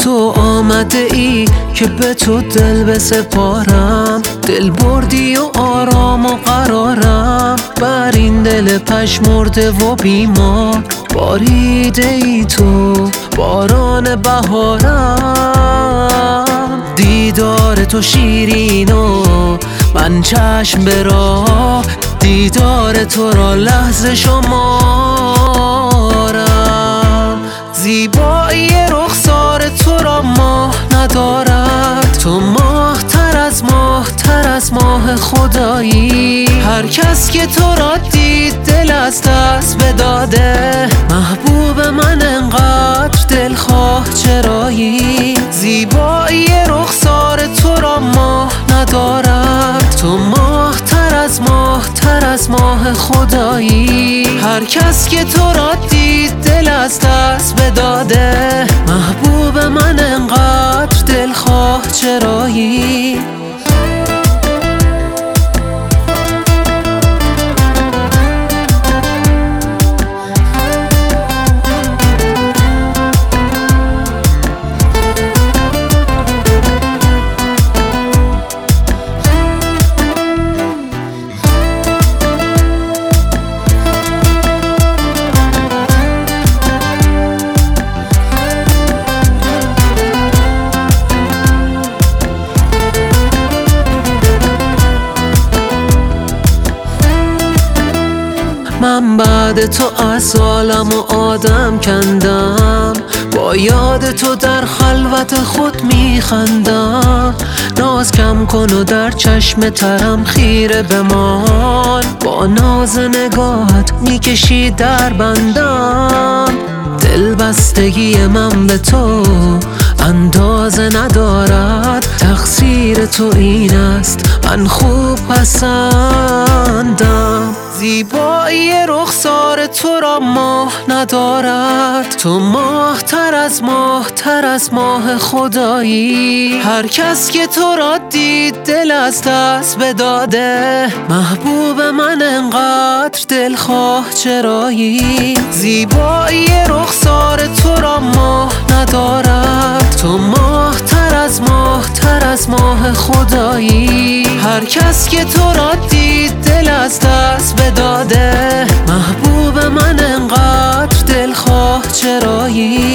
تو آمده ای که به تو دل بسپارم، دل بردی و آرام و قرارم بر این دل پژمرده و بیمار. باریده ای تو باران بهارم، دیدار تو شیرین و من چشم به راه، دیدار تو را لحظه شمارم. زیبایی رخسار تو را ماه ندارد، تو ماه تر از ماه، تر از ماه خدایی. هر کس که تو را دید دل از دست بداده، محبوب من انقدر دلخواه چرایی. زیبایی رخسار تو را ماه ندارد، تو ماه تر از ماه، تر از ماه خدایی. هر کس که تو را دید دل از دست بداده، محبوب من انقدر دلخواه چرایی. من بعد تو از عالم و آدم کندم، با یاد تو در خلوت خود میخندم. ناز کم کن و در چشم ترم خیره بمان، با ناز نگاهت میکشی در بندم. دل بستگی من به تو اندازه ندارد، تقصیر تو این است من خوب پسندم. زیبایی رخسار تو را ماه ندارد، تو ماه تر از ماه، تر از ماه خدایی. هر کس که تو را دید دل از دست بداده، محبوب من انقدر دلخواه چرایی. زیبایی رخسار تو را ماه ندارد، تو ماه تر از ماه، تر از ماه خدایی. هر کس که تو را دید دل از دست بداده، محبوب من انقدر دلخواه چرایی.